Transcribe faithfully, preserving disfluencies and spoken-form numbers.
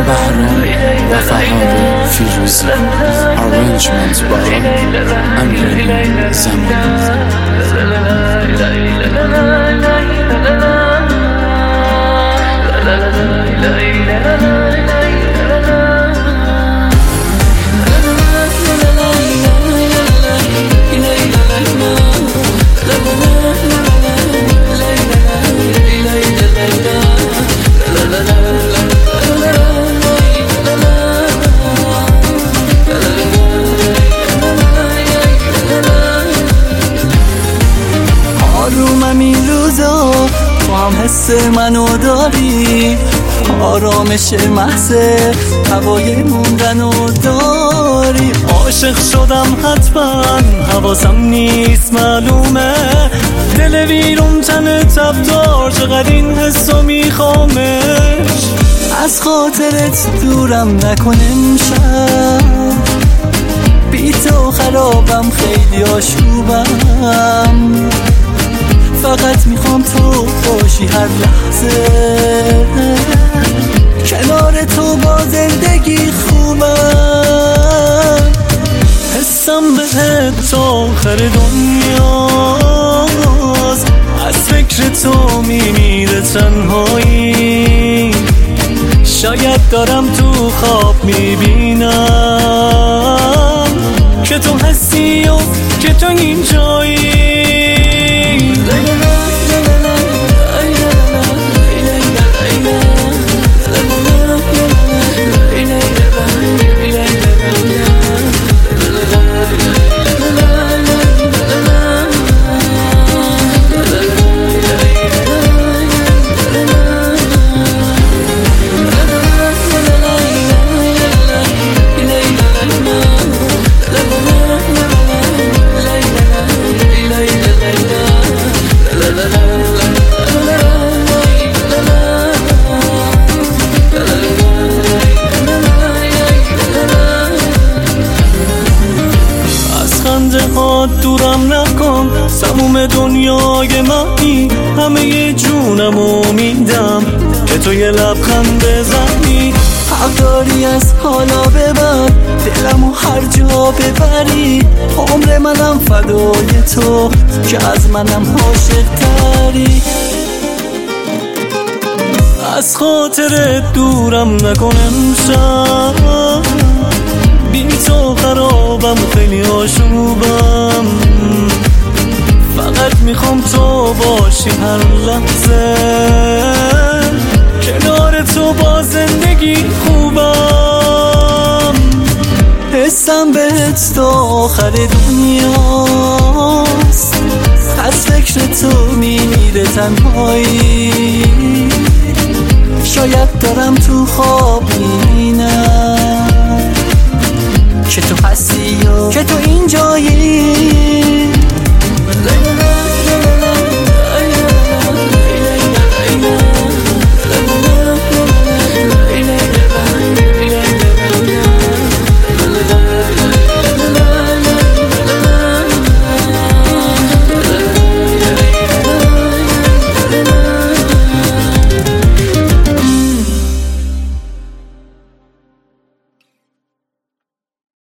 بهرام و فرهاد فیروزی. Arrangement با امیر زمان. آرومم این روزا تو هم حس منو داری، آرامش محض هوای موندنو داری. عاشق شدم حتما حواسم نیست معلومه، دل ویرون تن تبدار چقدر این حسو میخوامش. از خاطرت دورم نکن امشب، بی تو خرابم خیلی آشوبم. فقط میخوام تو باشی هر لحظه، کنار تو با زندگی خوبم. حسم بهت تا آخر دنیاست، از فکر تو میمیره تنهایی. شاید دارم تو خواب میبینم که تو هستی و که تو اینجایی. دورم نکن تموم دنیای منی، همه جونمو میدم که تو یه لبخند بزنی. حق داری از حالا ببر دلمو هر جا ببری، عمر منم فدای تو که از منم عاشق تری. از خاطرت دورم نکن امشب، بی تو خرابم خیلی آشوبم. فقط میخوام تو باشی هر لحظه، کنار تو با زندگی خوبم. حسم بهت تا آخر دنیاست، از فکر تو میمیره تنهایی. شاید دارم تو خواب میبینم که تو هستی و که تو اینجایی.